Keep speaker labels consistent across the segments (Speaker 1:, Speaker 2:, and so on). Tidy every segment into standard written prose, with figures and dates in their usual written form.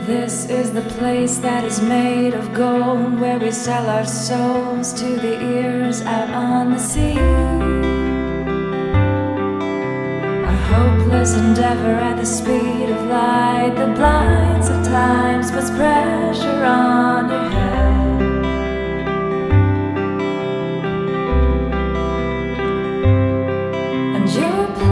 Speaker 1: This is the place that is made of gold, where we sell our souls to the ears out on the sea. A hopeless endeavor at the speed of light that blinds at times, puts pressure on your head. And you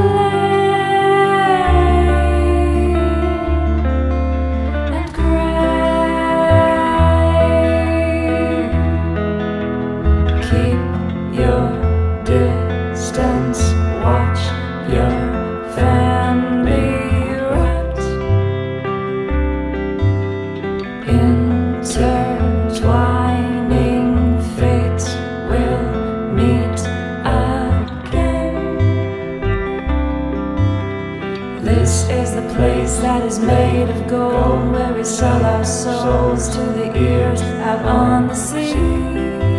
Speaker 1: watch your family rot, intertwining fates will meet again. This is the place that is made of gold, where we sell our souls to the ears out on the sea.